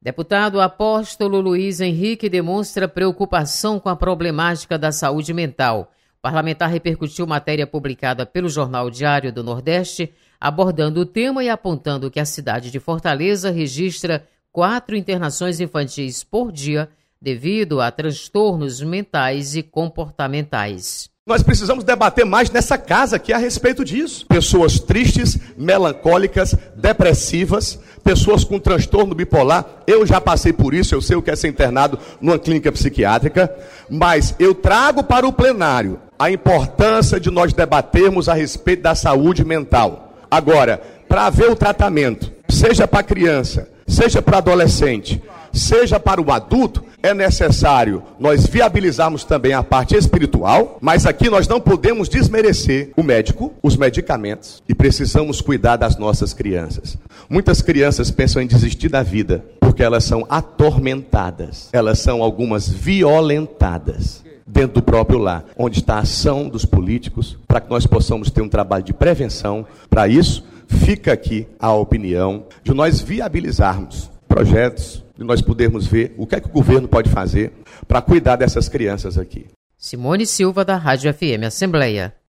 Deputado Apóstolo Luiz Henrique demonstra preocupação com a problemática da saúde mental. O parlamentar repercutiu matéria publicada pelo Jornal Diário do Nordeste, abordando o tema e apontando que a cidade de Fortaleza registra 4 internações infantis por dia devido a transtornos mentais e comportamentais. Nós precisamos debater mais nessa casa aqui a respeito disso. Pessoas tristes, melancólicas, depressivas, pessoas com transtorno bipolar. Eu já passei por isso, eu sei o que é ser internado numa clínica psiquiátrica, mas eu trago para o plenário a importância de nós debatermos a respeito da saúde mental. Agora, para haver o tratamento, seja para a criança, seja para o adolescente, seja para o adulto, é necessário nós viabilizarmos também a parte espiritual, mas aqui nós não podemos desmerecer o médico, os medicamentos, e precisamos cuidar das nossas crianças. Muitas crianças pensam em desistir da vida, porque elas são atormentadas, elas são algumas violentadas dentro do próprio lar, onde está a ação dos políticos, para que nós possamos ter um trabalho de prevenção. Para isso, fica aqui a opinião de nós viabilizarmos projetos, de nós podermos ver o que é que o governo pode fazer para cuidar dessas crianças aqui. Simone Silva, da Rádio FM Assembleia.